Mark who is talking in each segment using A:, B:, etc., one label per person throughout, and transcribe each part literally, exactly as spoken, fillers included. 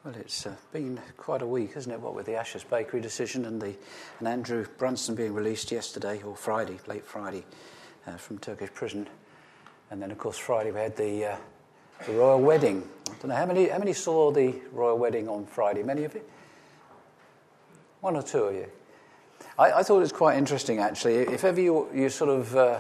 A: Well, it's uh, been quite a week, hasn't it, what with the Ashes Bakery decision and the and Andrew Brunson being released yesterday, or Friday, late Friday, uh, from Turkish prison. And then, of course, Friday we had the, uh, the royal wedding. I don't know, how many, how many saw the royal wedding on Friday? Many of you? One or two of you? I, I thought it was quite interesting, actually. If ever you, you sort of uh,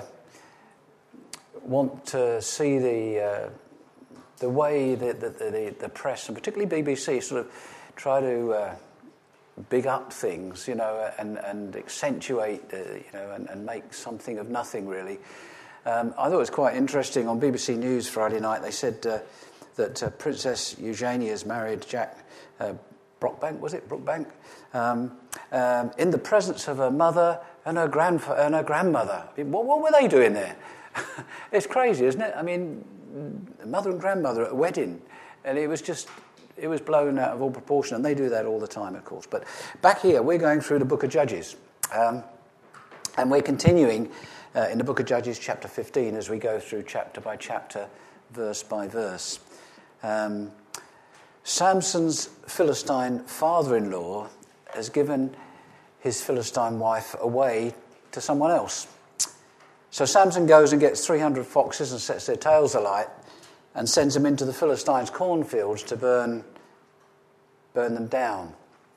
A: want to see the... Uh, The way that the, the, the press, and particularly B B C, sort of try to uh, big up things, you know, and, and accentuate, uh, you know, and, and make something of nothing, really. Um, I thought it was quite interesting. On B B C News Friday night, they said uh, that uh, Princess Eugenia has married Jack uh, Brockbank, was it? Brookbank? Um, um, in the presence of her mother and her, grandfa- and her grandmother. What, what were they doing there? It's crazy, isn't it? I mean... mother and grandmother at a wedding, and it was just, it was blown out of all proportion, and they do that all the time, of course. But back here, we're going through the book of Judges, um, and we're continuing uh, in the book of Judges chapter fifteen as we go through chapter by chapter, verse by verse. Um, Samson's Philistine father-in-law has given his Philistine wife away to someone else. So Samson goes and gets three hundred foxes and sets their tails alight and sends them into the Philistines' cornfields to burn, burn them down.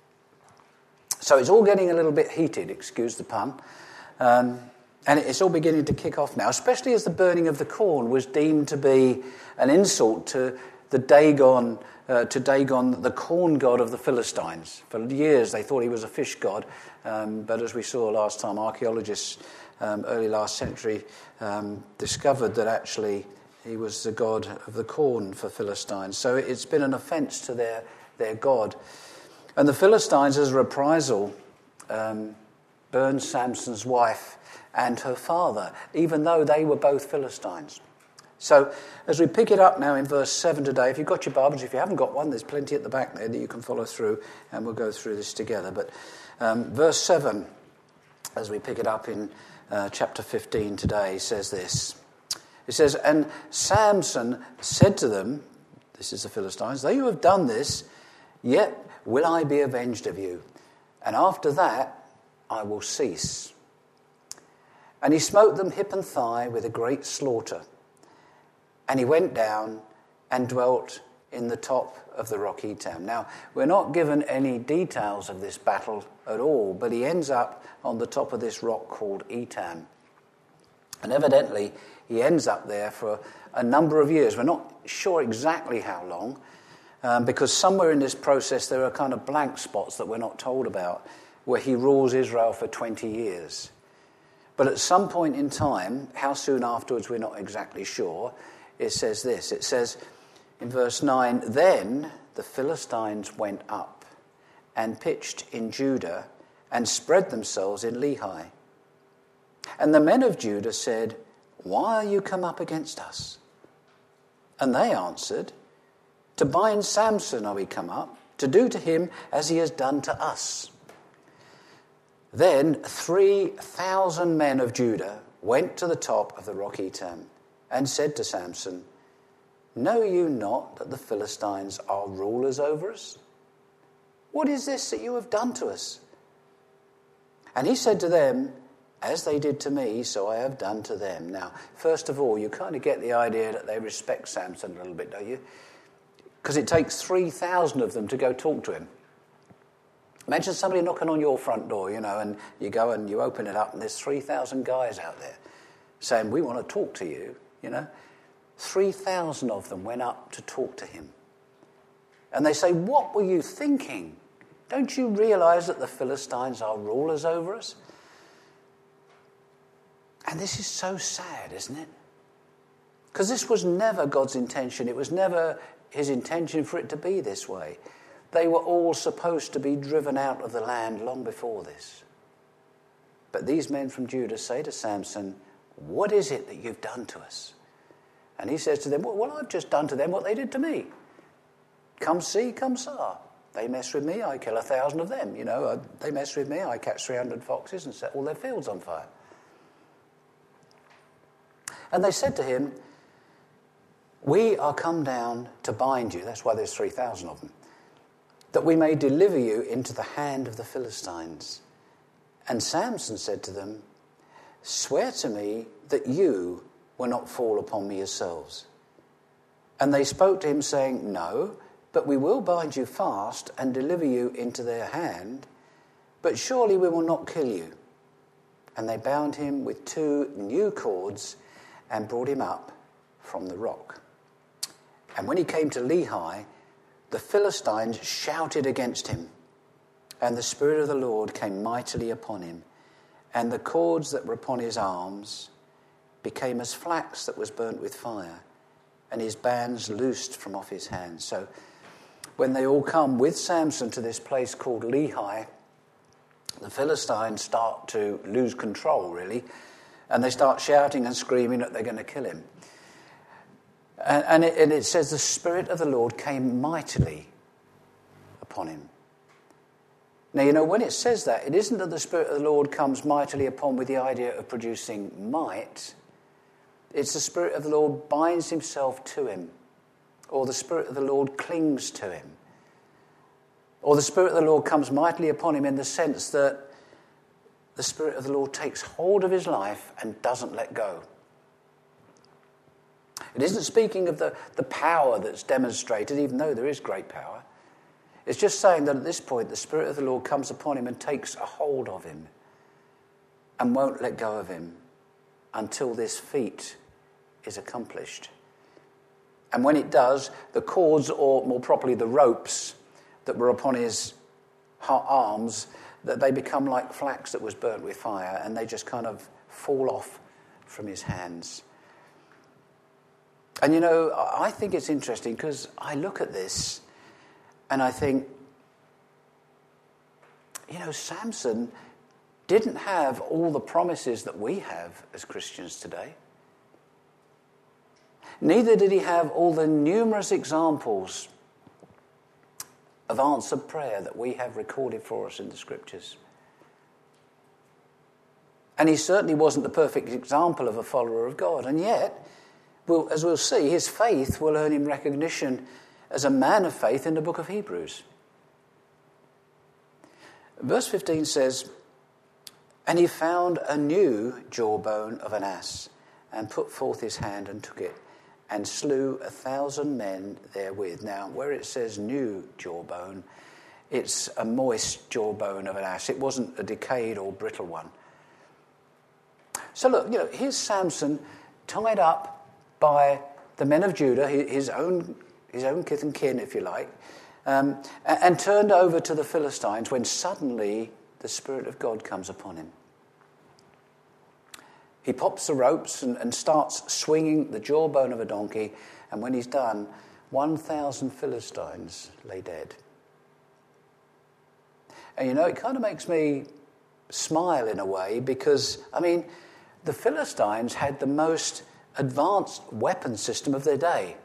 A: So it's all getting a little bit heated, excuse the pun, um, and it's all beginning to kick off now, especially as the burning of the corn was deemed to be an insult to the Dagon, uh, to Dagon, the corn god of the Philistines. For years they thought he was a fish god, um, but as we saw last time, archaeologists Um, early last century um, discovered that actually he was the god of the corn for Philistines. So it's been an offence to their, their god. And the Philistines, as a reprisal, um, burned Samson's wife and her father, even though they were both Philistines. So as we pick it up now in verse seven today, if you've got your Bibles, if you haven't got one, there's plenty at the back there that you can follow through, and we'll go through this together. But um, verse seven, as we pick it up in Uh, chapter fifteen today, says this. It says, "And Samson said to them," this is the Philistines, "though you have done this, yet will I be avenged of you, and after that I will cease. And he smote them hip and thigh with a great slaughter. And he went down and dwelt in the top of the rock Etam." Now, we're not given any details of this battle at all, but he ends up on the top of this rock called Etam. And evidently, he ends up there for a number of years. We're not sure exactly how long, um, because somewhere in this process there are kind of blank spots that we're not told about, where he rules Israel for twenty years. But at some point in time, how soon afterwards we're not exactly sure, it says this. It says in verse nine, "Then the Philistines went up and pitched in Judah and spread themselves in Lehi. And the men of Judah said, 'Why are you come up against us?' And they answered, 'To bind Samson are we come up, to do to him as he has done to us.' Then three thousand men of Judah went to the top of the rock Etam and said to Samson, 'Know you not that the Philistines are rulers over us? What is this that you have done to us?' And he said to them, 'As they did to me, so I have done to them.'" Now, first of all, you kind of get the idea that they respect Samson a little bit, don't you? Because it takes three thousand of them to go talk to him. Imagine somebody knocking on your front door, you know, and you go and you open it up and there's three thousand guys out there saying, "We want to talk to you," you know. three thousand of them went up to talk to him. And they say, "What were you thinking? Don't you realize that the Philistines are rulers over us?" And this is so sad, isn't it? Because this was never God's intention. It was never his intention for it to be this way. They were all supposed to be driven out of the land long before this. But these men from Judah say to Samson, "What is it that you've done to us?" And he says to them, well, well, I've just done to them what they did to me. Come see, come saw. They mess with me, I kill a thousand of them. You know, they mess with me, I catch three hundred foxes and set all their fields on fire. And they said to him, "We are come down to bind you." That's why there's three thousand of them. that we may deliver you into the hand of the Philistines. And Samson said to them, swear to me that you will not fall upon me yourselves. And they spoke to him, saying, no, but we will bind you fast and deliver you into their hand, but surely we will not kill you. And they bound him with two new cords and brought him up from the rock. And when he came to Lehi, the Philistines shouted against him, and the Spirit of the Lord came mightily upon him, and the cords that were upon his arms became as flax that was burnt with fire, and his bands loosed from off his hands. So when they all come with Samson to this place called Lehi, the Philistines start to lose control, really, and they start shouting and screaming that they're going to kill him. And, and, it, and it says the Spirit of the Lord came mightily upon him. Now, you know, when it says that, it isn't that the Spirit of the Lord comes mightily upon with the idea of producing might. It's the Spirit of the Lord binds himself to him, or the Spirit of the Lord clings to him, or the Spirit of the Lord comes mightily upon him in the sense that the Spirit of the Lord takes hold of his life and doesn't let go. It isn't speaking of the, the power that's demonstrated, even though there is great power. It's just saying that at this point the Spirit of the Lord comes upon him and takes a hold of him and won't let go of him until this feat is accomplished. And when it does, the cords, or more properly the ropes that were upon his arms, that they become like flax that was burnt with fire, and they just kind of fall off from his hands. And you know, I think it's interesting because I look at this and I think, you know, Samson didn't have all the promises that we have as Christians today. Neither did he have all the numerous examples of answered prayer that we have recorded for us in the Scriptures. And he certainly wasn't the perfect example of a follower of God. And yet, well, as we'll see, his faith will earn him recognition as a man of faith in the book of Hebrews. Verse fifteen says, and he found a new jawbone of an ass, and put forth his hand and took it, and slew a thousand men therewith. Now, where it says new jawbone, it's a moist jawbone of an ass. It wasn't a decayed or brittle one. So look, you know, here's Samson tied up by the men of Judah, his own his own kith and kin, if you like, um, and turned over to the Philistines when suddenly the Spirit of God comes upon him. He pops the ropes and, and starts swinging the jawbone of a donkey, and when he's done, one thousand Philistines lay dead. And you know, it kind of makes me smile in a way because, I mean, the Philistines had the most advanced weapon system of their day.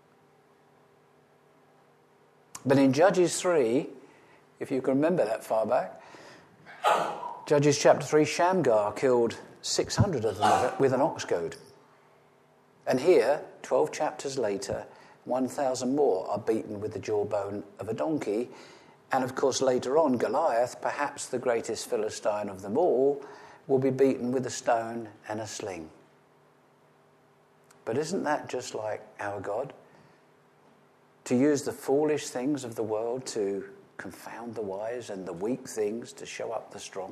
A: But in Judges three, if you can remember that far back, Judges chapter three, Shamgar killed six hundred of them with an ox goad. And here, twelve chapters later, one thousand more are beaten with the jawbone of a donkey. And of course, later on, Goliath, perhaps the greatest Philistine of them all, will be beaten with a stone and a sling. But isn't that just like our God? To use the foolish things of the world to confound the wise and the weak things to show up the strong.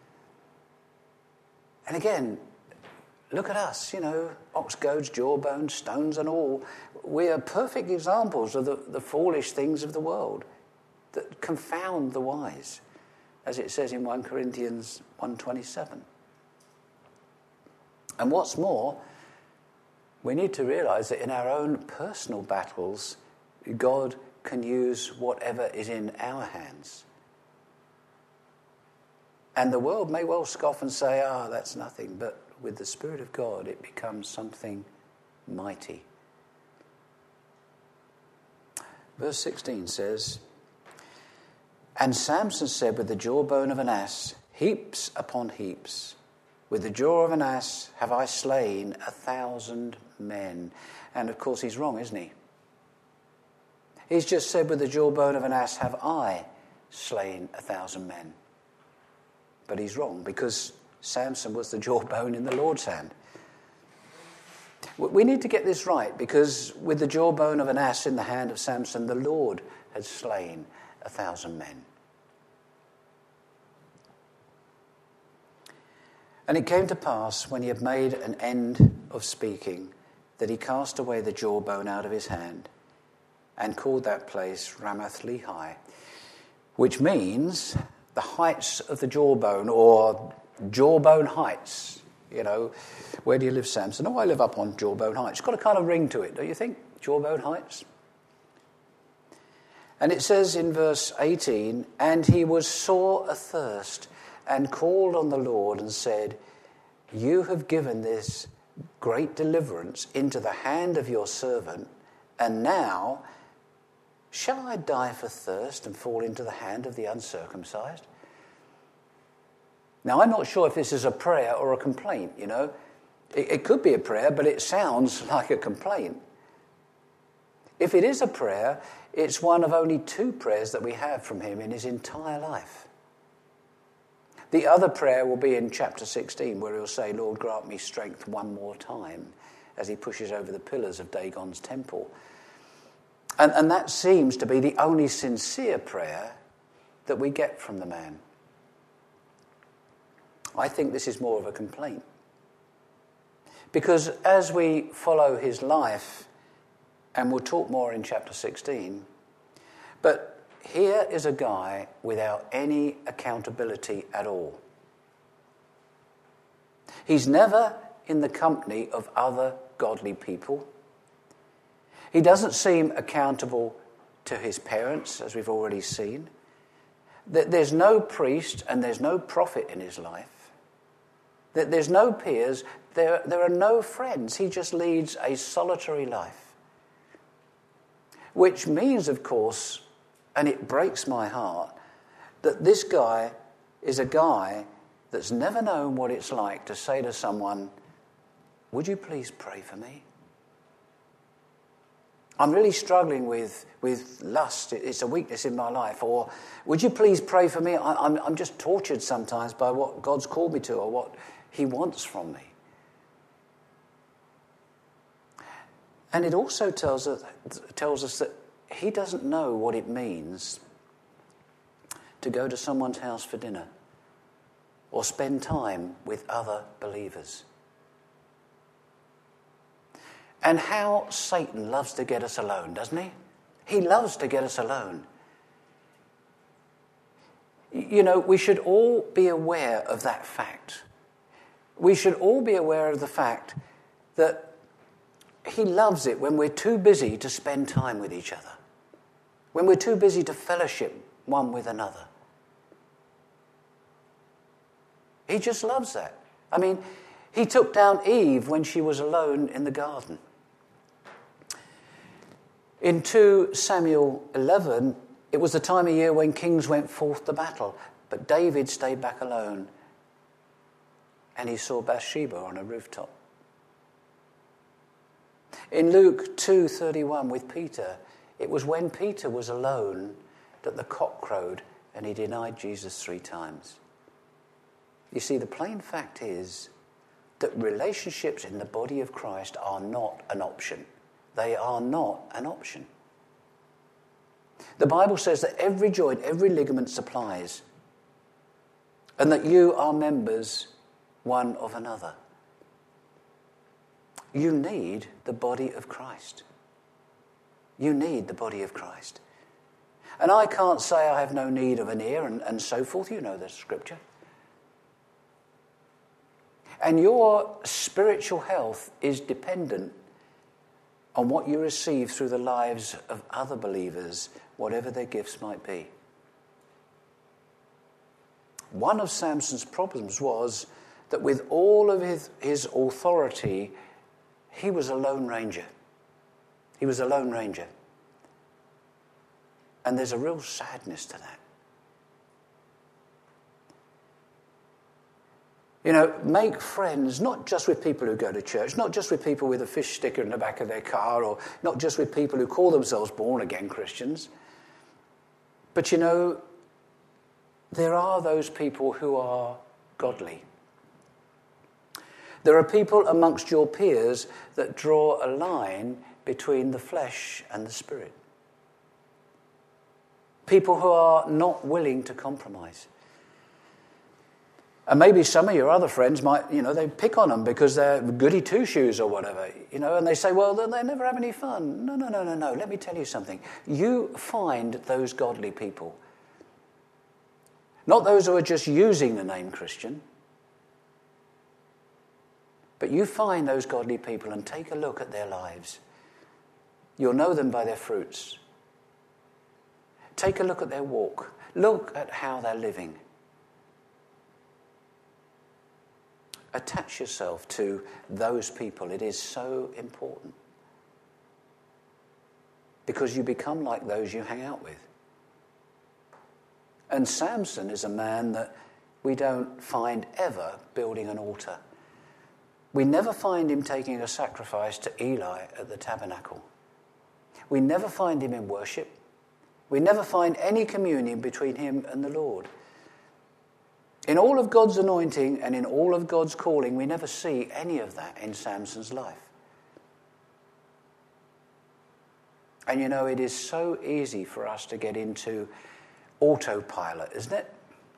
A: And again, look at us, you know, ox goads, jawbones, stones and all. We are perfect examples of the, the foolish things of the world that confound the wise, as it says in First Corinthians one twenty-seven. And what's more, we need to realize that in our own personal battles, God can use whatever is in our hands. And the world may well scoff and say, ah, that's nothing. But with the Spirit of God, it becomes something mighty. Verse sixteen says, and Samson said with the jawbone of an ass, heaps upon heaps, with the jaw of an ass have I slain a thousand men. And of course he's wrong, isn't he? He's just said, with the jawbone of an ass have I slain a thousand men. But he's wrong, because Samson was the jawbone in the Lord's hand. We need to get this right, because with the jawbone of an ass in the hand of Samson, the Lord had slain a thousand men. And it came to pass, when he had made an end of speaking, that he cast away the jawbone out of his hand, and called that place Ramath-lehi, which means the heights of the jawbone, or jawbone heights. You know, where do you live, Samson? Oh, I live up on Jawbone Heights. It's got a kind of ring to it, don't you think? Jawbone Heights. And it says in verse eighteen, and he was sore athirst, and called on the Lord and said, you have given this great deliverance into the hand of your servant, and now shall I die for thirst and fall into the hand of the uncircumcised? Now, I'm not sure if this is a prayer or a complaint, you know. It, it could be a prayer, but it sounds like a complaint. If it is a prayer, it's one of only two prayers that we have from him in his entire life. The other prayer will be in chapter sixteen, where he'll say, Lord, grant me strength one more time, as he pushes over the pillars of Dagon's temple. And, and that seems to be the only sincere prayer that we get from the man. I think this is more of a complaint. Because as we follow his life, and we'll talk more in chapter sixteen, but here is a guy without any accountability at all. He's never in the company of other godly people. He doesn't seem accountable to his parents, as we've already seen. There's no priest and there's no prophet in his life. There's no peers, there, there are no friends. He just leads a solitary life. Which means, of course, and it breaks my heart, that this guy is a guy that's never known what it's like to say to someone, would you please pray for me? I'm really struggling with, with lust. It's a weakness in my life. Or, would you please pray for me? I, I'm, I'm just tortured sometimes by what God's called me to or what he wants from me. And it also tells us, tells us that he doesn't know what it means to go to someone's house for dinner or spend time with other believers. And how Satan loves to get us alone, doesn't he? He loves to get us alone. You know, we should all be aware of that fact. We should all be aware of the fact that he loves it when we're too busy to spend time with each other, when we're too busy to fellowship one with another. He just loves that. I mean, he took down Eve when she was alone in the garden. In two Samuel eleven, it was the time of year when kings went forth to battle, but David stayed back alone, and he saw Bathsheba on a rooftop. In Luke two thirty-one with Peter, it was when Peter was alone that the cock crowed and he denied Jesus three times. You see, the plain fact is that relationships in the body of Christ are not an option. They are not an option. The Bible says that every joint, every ligament supplies, and that you are members one of another. You need the body of Christ. You need the body of Christ. And I can't say I have no need of an ear and, and so forth. You know the scripture. And your spiritual health is dependent on what you receive through the lives of other believers, whatever their gifts might be. One of Samson's problems was that with all of his, his authority, he was a lone ranger. He was a lone ranger. And there's a real sadness to that. You know, make friends not just with people who go to church, not just with people with a fish sticker in the back of their car, or not just with people who call themselves born-again Christians. But you know, there are those people who are godly. There are people amongst your peers that draw a line between the flesh and the spirit. People who are not willing to compromise. And maybe some of your other friends might, you know, they pick on them because they're goody two-shoes or whatever, you know, and they say, well, they never have any fun. No, no, no, no, no. Let me tell you something. You find those godly people. Not those who are just using the name Christian. But you find those godly people and take a look at their lives. You'll know them by their fruits. Take a look at their walk. Look at how they're living. Attach yourself to those people. It is so important. Because you become like those you hang out with. And Samson is a man that we don't find ever building an altar. We never find him taking a sacrifice to Eli at the tabernacle. We never find him in worship. We never find any communion between him and the Lord. In all of God's anointing and in all of God's calling, we never see any of that in Samson's life. And you know, it is so easy for us to get into autopilot, isn't it?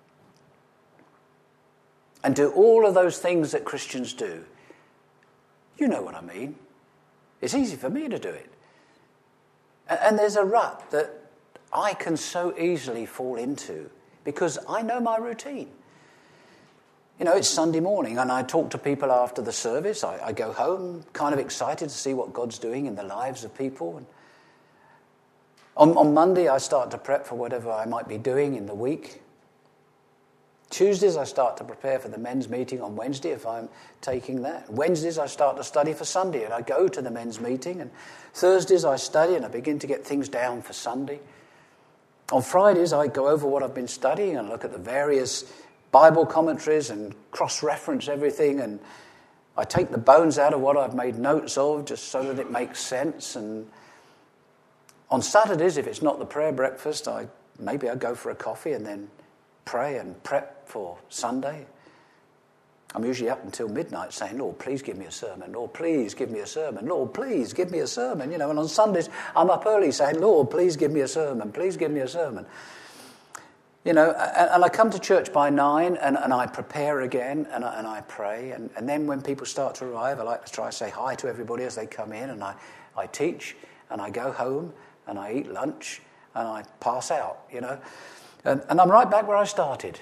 A: And do all of those things that Christians do. You know what I mean. It's easy for me to do it. And there's a rut that I can so easily fall into because I know my routine. You know, it's Sunday morning and I talk to people after the service. I, I go home kind of excited to see what God's doing in the lives of people. And on, on Monday, I start to prep for whatever I might be doing in the week. Tuesdays, I start to prepare for the men's meeting on Wednesday if I'm taking that. Wednesdays, I start to study for Sunday and I go to the men's meeting. And Thursdays, I study and I begin to get things down for Sunday. On Fridays, I go over what I've been studying and look at the various Bible commentaries and cross-reference everything. And I take the bones out of what I've made notes of just so that it makes sense. And on Saturdays, if it's not the prayer breakfast, I maybe I go for a coffee and then pray and prep for Sunday. I'm usually up until midnight saying, Lord, please give me a sermon. Lord, please give me a sermon. Lord, please give me a sermon. You know, and on Sundays, I'm up early saying, Lord, please give me a sermon. Please give me a sermon. You know, and, and I come to church by nine and, and I prepare again and I, and I pray. And, and then when people start to arrive, I like to try to say hi to everybody as they come in. And I, I teach and I go home and I eat lunch and I pass out, you know. And, and I'm right back where I started.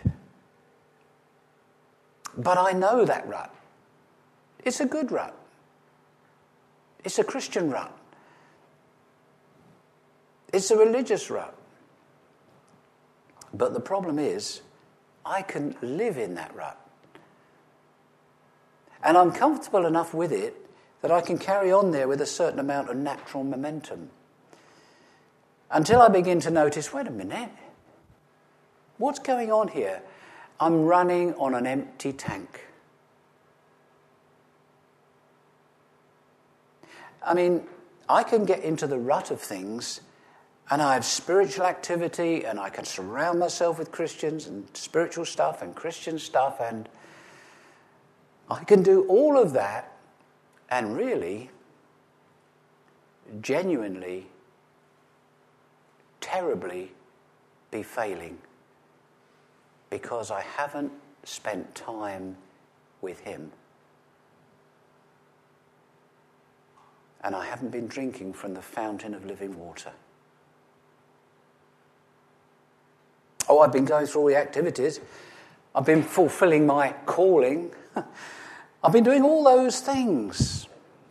A: But I know that rut. It's a good rut. It's a Christian rut. It's a religious rut. But the problem is, I can live in that rut. And I'm comfortable enough with it that I can carry on there with a certain amount of natural momentum. Until I begin to notice, wait a minute, what's going on here? I'm running on an empty tank. I mean, I can get into the rut of things and I have spiritual activity and I can surround myself with Christians and spiritual stuff and Christian stuff and I can do all of that and really, genuinely, terribly be failing. Because I haven't spent time with him. And I haven't been drinking from the fountain of living water. Oh, I've been going through all the activities. I've been fulfilling my calling. I've been doing all those things.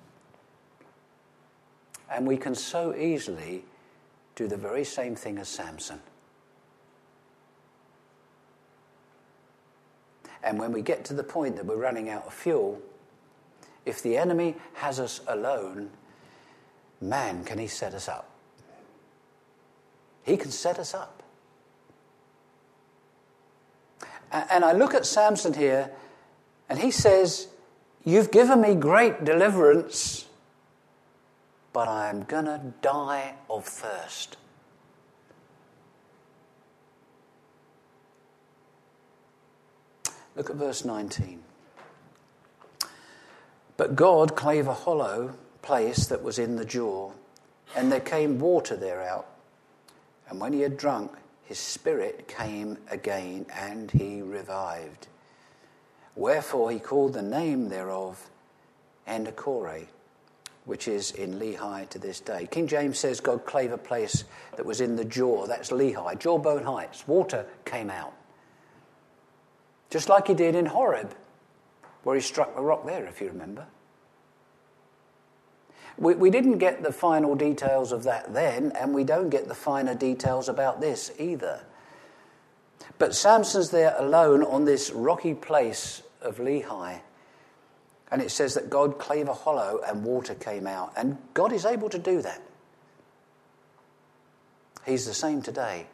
A: And we can so easily do the very same thing as Samson. And when we get to the point that we're running out of fuel, if the enemy has us alone, man, can he set us up. He can set us up. And I look at Samson here, And he says, you've given me great deliverance, but I am going to die of thirst. Look at verse nineteen. But God clave a hollow place that was in the jaw, and there came water thereout. And when he had drunk, his spirit came again, and he revived. Wherefore he called the name thereof Endocre, which is in Lehi to this day. King James says God clave a place that was in the jaw. That's Lehi, Jawbone Heights. Water came out. Just like he did in Horeb, where he struck the rock there, if you remember. We, we didn't get the final details of that then, and we don't get the finer details about this either. But Samson's there alone on this rocky place of Lehi, and it says that God clave a hollow and water came out, and God is able to do that. He's the same today.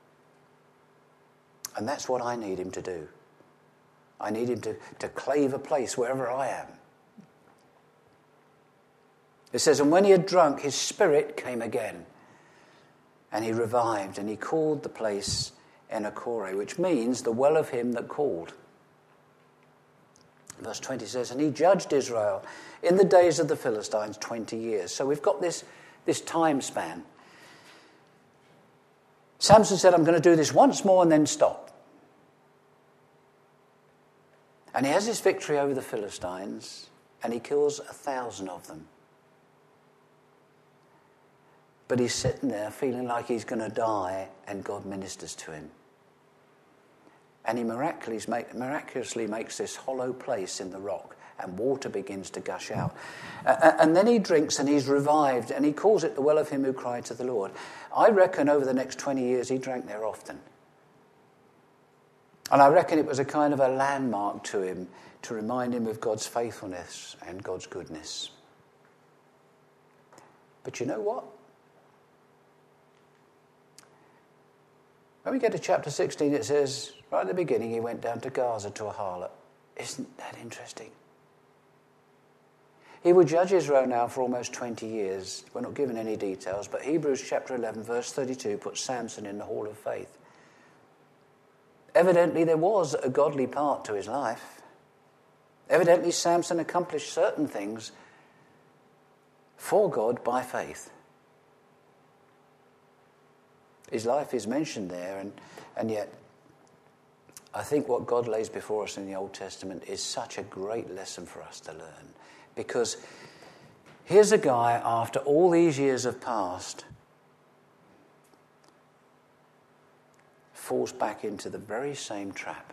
A: And that's what I need him to do. I need him to, to clave a place wherever I am. It says, and when he had drunk, his spirit came again, and he revived, and he called the place Endocre, which means the well of him that called. Verse twenty says, and he judged Israel in the days of the Philistines twenty years. So we've got this, this time span. Samson said, I'm going to do this once more and then stop. And he has his victory over the Philistines, and he kills a thousand of them. But he's sitting there feeling like he's going to die, and God ministers to him. And he miraculously, make, miraculously makes this hollow place in the rock, and water begins to gush out. Uh, and then he drinks, and he's revived, and he calls it the well of him who cried to the Lord. I reckon over the next twenty years he drank there often. And I reckon it was a kind of a landmark to him to remind him of God's faithfulness and God's goodness. But you know what? When we get to chapter sixteen, it says, right at the beginning, he went down to Gaza to a harlot. Isn't that interesting? He would judge Israel now for almost twenty years. We're not given any details, but Hebrews chapter eleven, verse thirty-two puts Samson in the hall of faith. Evidently, there was a godly part to his life. Evidently, Samson accomplished certain things for God by faith. His life is mentioned there, and, and yet I think what God lays before us in the Old Testament is such a great lesson for us to learn. Because here's a guy, after all these years have passed, falls back into the very same trap.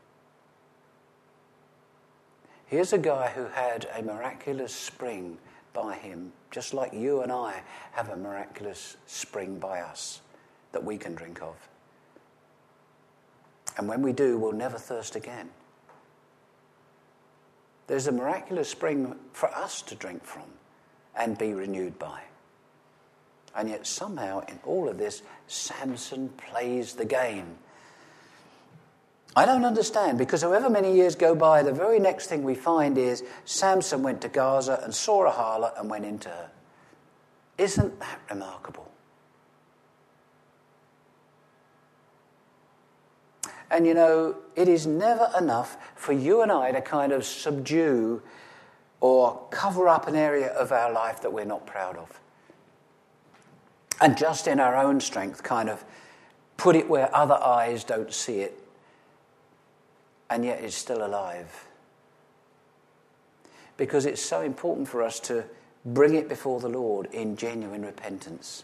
A: Here's a guy who had a miraculous spring by him, just like you and I have a miraculous spring by us that we can drink of. And when we do, we'll never thirst again. There's a miraculous spring for us to drink from and be renewed by. And yet somehow in all of this, Samson plays the game. I don't understand, because however many years go by, the very next thing we find is Samson went to Gaza and saw a harlot and went into her. Isn't that remarkable? And you know, it is never enough for you and I to kind of subdue or cover up an area of our life that we're not proud of. And just in our own strength, kind of put it where other eyes don't see it, and yet it's still alive. Because it's so important for us to bring it before the Lord in genuine repentance.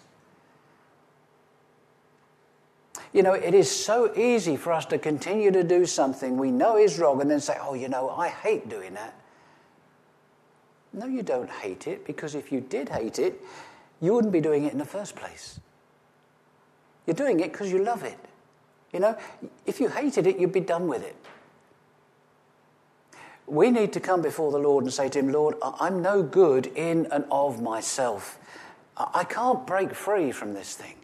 A: You know, it is so easy for us to continue to do something we know is wrong and then say, oh, you know, I hate doing that. No, you don't hate it, because if you did hate it, you wouldn't be doing it in the first place. You're doing it because you love it. You know, if you hated it, you'd be done with it. We need to come before the Lord and say to him, Lord, I'm no good in and of myself. I can't break free from this thing.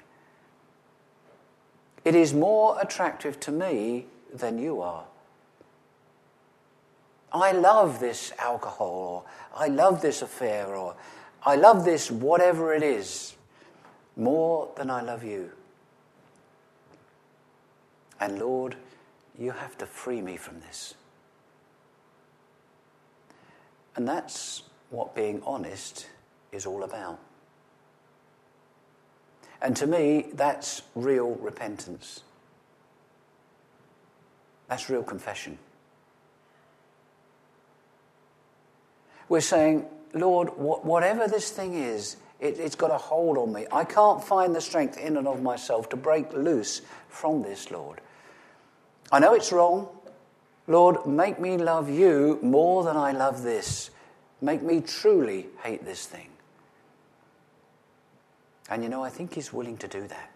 A: It is more attractive to me than you are. I love this alcohol, or I love this affair, or I love this whatever it is, more than I love you. And Lord, you have to free me from this. And that's what being honest is all about. And to me, that's real repentance. That's real confession. We're saying, Lord, wh- whatever this thing is, it, it's got a hold on me. I can't find the strength in and of myself to break loose from this, Lord. I know it's wrong. Lord, make me love you more than I love this. Make me truly hate this thing. And you know, I think he's willing to do that.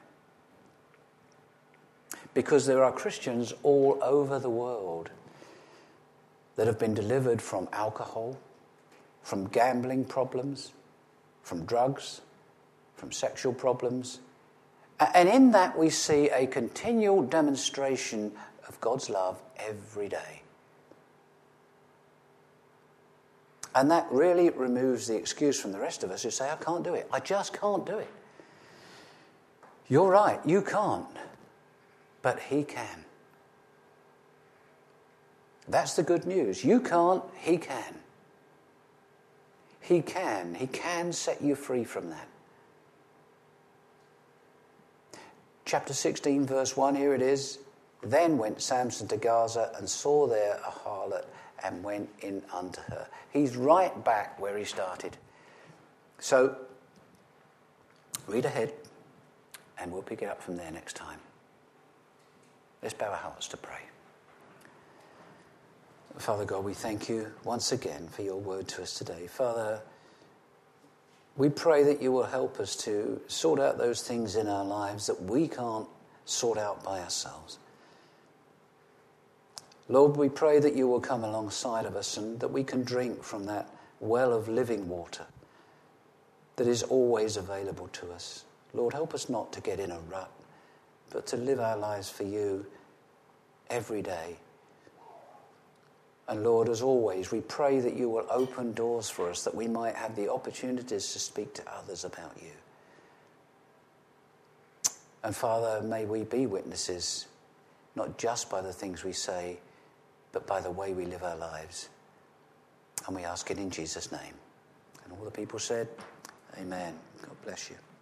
A: Because there are Christians all over the world that have been delivered from alcohol, from gambling problems, from drugs, from sexual problems. And in that we see a continual demonstration of God's love every day. And that really removes the excuse from the rest of us who say, I can't do it. I just can't do it. You're right, you can't. But he can. That's the good news. You can't, he can. He can. He can set you free from that. Chapter sixteen, verse one, here it is. Then went Samson to Gaza and saw there a harlot and went in unto her. He's right back where he started. So, read ahead and we'll pick it up from there next time. Let's bow our hearts to pray. Father God, we thank you once again for your word to us today. Father, we pray that you will help us to sort out those things in our lives that we can't sort out by ourselves. Lord, we pray that you will come alongside of us and that we can drink from that well of living water that is always available to us. Lord, help us not to get in a rut, but to live our lives for you every day. And Lord, as always, we pray that you will open doors for us, that we might have the opportunities to speak to others about you. And Father, may we be witnesses, not just by the things we say, but by the way we live our lives. And we ask it in Jesus' name. And all the people said, amen. God bless you.